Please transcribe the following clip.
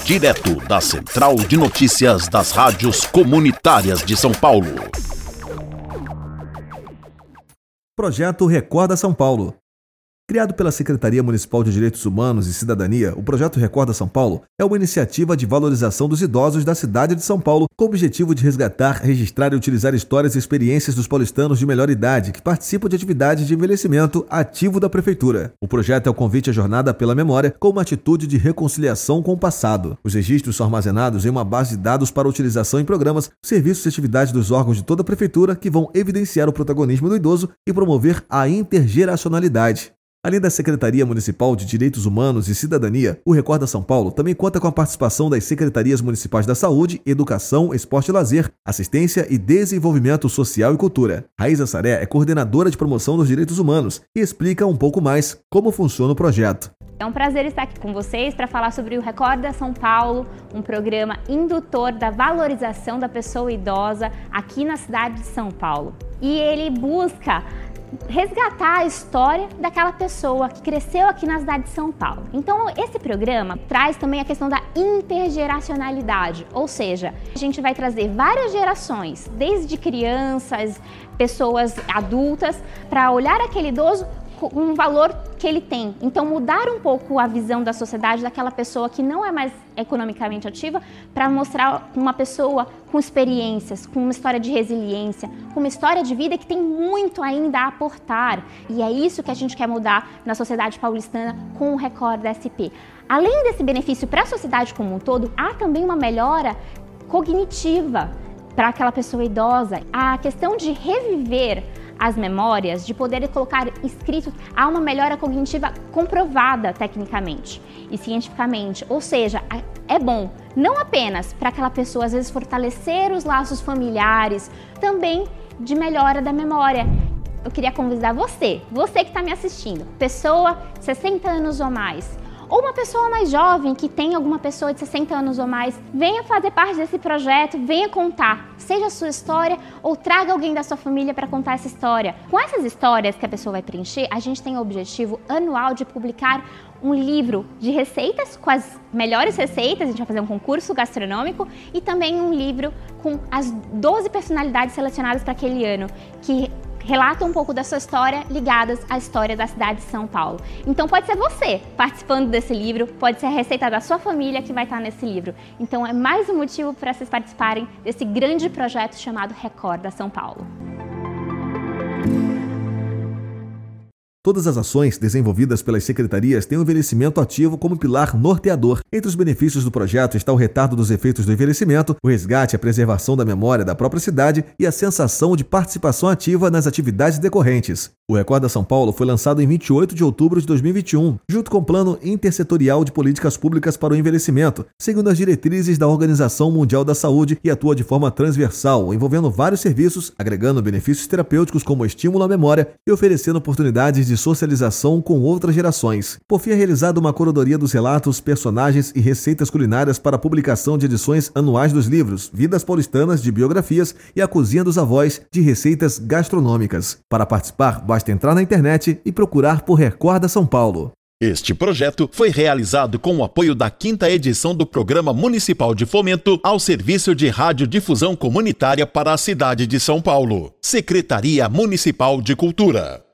direto da Central de Notícias das Rádios Comunitárias de São Paulo. Projeto Recorda São Paulo. Criado pela Secretaria Municipal de Direitos Humanos e Cidadania, o Projeto Recorda São Paulo é uma iniciativa de valorização dos idosos da cidade de São Paulo, com o objetivo de resgatar, registrar e utilizar histórias e experiências dos paulistanos de melhor idade que participam de atividades de envelhecimento ativo da Prefeitura. O projeto é o convite à jornada pela memória, com uma atitude de reconciliação com o passado. Os registros são armazenados em uma base de dados para utilização em programas, serviços e atividades dos órgãos de toda a Prefeitura que vão evidenciar o protagonismo do idoso e promover a intergeracionalidade. Além da Secretaria Municipal de Direitos Humanos e Cidadania, o Recorda São Paulo também conta com a participação das Secretarias Municipais da Saúde, Educação, Esporte e Lazer, Assistência e Desenvolvimento Social e Cultura. Raíza Saré é coordenadora de promoção dos direitos humanos e explica um pouco mais como funciona o projeto. É um prazer estar aqui com vocês para falar sobre o Recorda São Paulo, um programa indutor da valorização da pessoa idosa aqui na cidade de São Paulo. E ele busca resgatar a história daquela pessoa que cresceu aqui na cidade de São Paulo. Então, esse programa traz também a questão da intergeracionalidade, ou seja, a gente vai trazer várias gerações, desde crianças, pessoas adultas, para olhar aquele idoso com um valor que ele tem. Então, mudar um pouco a visão da sociedade daquela pessoa que não é mais economicamente ativa, para mostrar uma pessoa com experiências, com uma história de resiliência, com uma história de vida que tem muito ainda a aportar. E é isso que a gente quer mudar na sociedade paulistana com o Recorda SP. Além desse benefício para a sociedade como um todo, há também uma melhora cognitiva para aquela pessoa idosa. A questão de reviver as memórias, de poder colocar escrito, há uma melhora cognitiva comprovada tecnicamente e cientificamente. Ou seja, é bom não apenas para aquela pessoa, às vezes, fortalecer os laços familiares, também de melhora da memória. Eu queria convidar você que está me assistindo, pessoa de 60 anos ou mais, ou uma pessoa mais jovem que tem alguma pessoa de 60 anos ou mais, venha fazer parte desse projeto, venha contar, seja a sua história ou traga alguém da sua família para contar essa história. Com essas histórias que a pessoa vai preencher, a gente tem o objetivo anual de publicar um livro de receitas com as melhores receitas, a gente vai fazer um concurso gastronômico e também um livro com as 12 personalidades selecionadas para aquele ano, que relata um pouco da sua história ligadas à história da cidade de São Paulo. Então pode ser você participando desse livro, pode ser a receita da sua família que vai estar nesse livro. Então é mais um motivo para vocês participarem desse grande projeto chamado Recorda São Paulo. Todas as ações desenvolvidas pelas secretarias têm o envelhecimento ativo como pilar norteador. Entre os benefícios do projeto está o retardo dos efeitos do envelhecimento, o resgate e a preservação da memória da própria cidade e a sensação de participação ativa nas atividades decorrentes. O Recorda São Paulo foi lançado em 28 de outubro de 2021, junto com o Plano Intersetorial de Políticas Públicas para o Envelhecimento, segundo as diretrizes da Organização Mundial da Saúde, e atua de forma transversal, envolvendo vários serviços, agregando benefícios terapêuticos como estímulo à memória e oferecendo oportunidades de socialização com outras gerações. Por fim, é realizada uma curadoria dos relatos, personagens e receitas culinárias para a publicação de edições anuais dos livros Vidas Paulistanas de Biografias e A Cozinha dos Avós de Receitas Gastronômicas. Para participar, basta entrar na internet e procurar por Recorda São Paulo. Este projeto foi realizado com o apoio da 5ª edição do Programa Municipal de Fomento ao Serviço de Radiodifusão Comunitária para a cidade de São Paulo. Secretaria Municipal de Cultura.